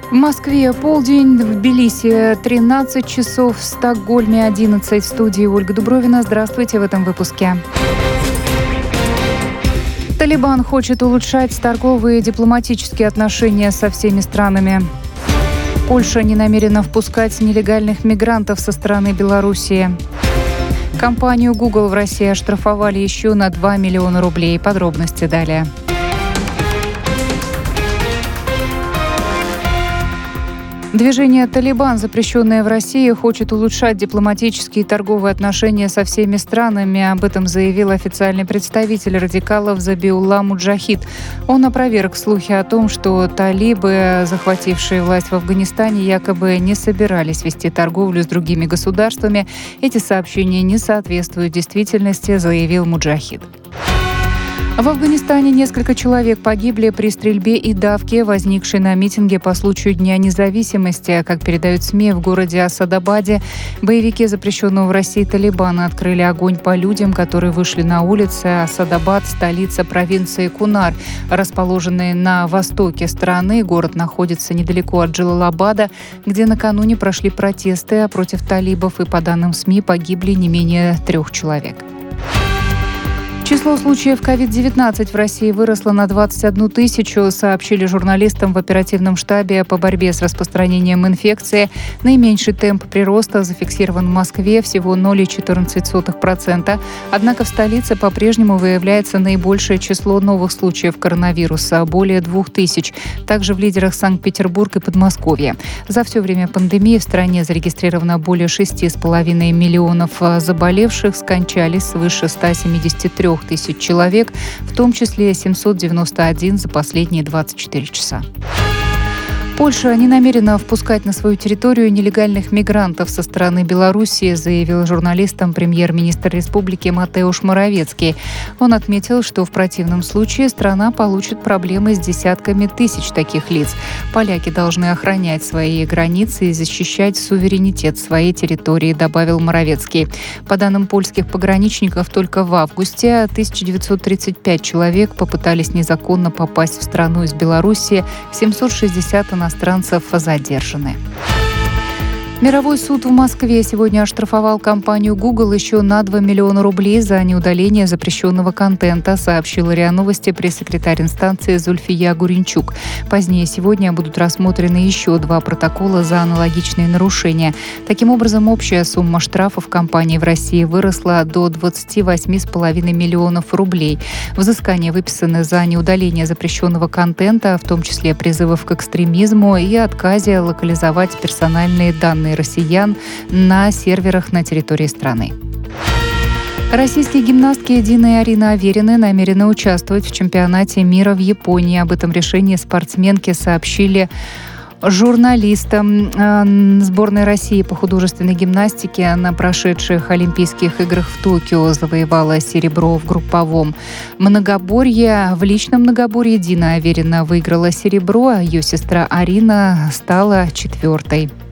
В Москве полдень, в Тбилиси 13 часов, в Стокгольме 11. В студии Ольга Дубровина. Здравствуйте в этом выпуске. Талибан хочет улучшать торговые и дипломатические отношения со всеми странами. Польша не намерена впускать нелегальных мигрантов со стороны Белоруссии. Компанию Google в России оштрафовали еще на 2 миллиона рублей. Подробности далее. Движение «Талибан», запрещенное в России, хочет улучшать дипломатические и торговые отношения со всеми странами. Об этом заявил официальный представитель радикалов Забиулла Муджахид. Он опроверг слухи о том, что талибы, захватившие власть в Афганистане, якобы не собирались вести торговлю с другими государствами. Эти сообщения не соответствуют действительности, заявил Муджахид. В Афганистане несколько человек погибли при стрельбе и давке, возникшей на митинге по случаю Дня независимости. Как передают СМИ, в городе Асадабаде боевики запрещенного в России Талибана открыли огонь по людям, которые вышли на улицы. Асадабад – столица провинции Кунар, расположенная на востоке страны. Город находится недалеко от Джалалабада, где накануне прошли протесты против талибов, и, по данным СМИ, погибли не менее 3 человек. Число случаев COVID-19 в России выросло на 21 тысячу, сообщили журналистам в оперативном штабе по борьбе с распространением инфекции. Наименьший темп прироста зафиксирован в Москве, всего 0,14%. Однако в столице по-прежнему выявляется наибольшее число новых случаев коронавируса – более 2000. Также в лидерах Санкт-Петербург и Подмосковье. За все время пандемии в стране зарегистрировано более 6,5 миллионов заболевших, скончались свыше 173 тысяч человек, в том числе 791 за последние 24 часа. Польша не намерена впускать на свою территорию нелегальных мигрантов со стороны Белоруссии, заявил журналистам премьер-министр республики Матеуш Моровецкий. Он отметил, что в противном случае страна получит проблемы с десятками тысяч таких лиц. Поляки должны охранять свои границы и защищать суверенитет своей территории, добавил Моровецкий. По данным польских пограничников, только в августе 1935 человек попытались незаконно попасть в страну из Белоруссии, 760 иностранцев задержаны. Мировой суд в Москве сегодня оштрафовал компанию Google еще на 2 миллиона рублей за неудаление запрещенного контента, сообщила РИА Новости пресс-секретарь инстанции Зульфия Гуринчук. Позднее сегодня будут рассмотрены еще 2 протокола за аналогичные нарушения. Таким образом, общая сумма штрафов компании в России выросла до 28,5 миллионов рублей. Взыскания выписаны за неудаление запрещенного контента, в том числе призывов к экстремизму и отказе локализовать персональные данные россиян на серверах на территории страны. Российские гимнастки Дина и Арина Аверины намерены участвовать в чемпионате мира в Японии. Об этом решении спортсменки сообщили журналистам. Сборная России по художественной гимнастике на прошедших Олимпийских играх в Токио завоевала серебро в групповом многоборье. В личном многоборье Дина Аверина выиграла серебро, а ее сестра Арина стала 4-й.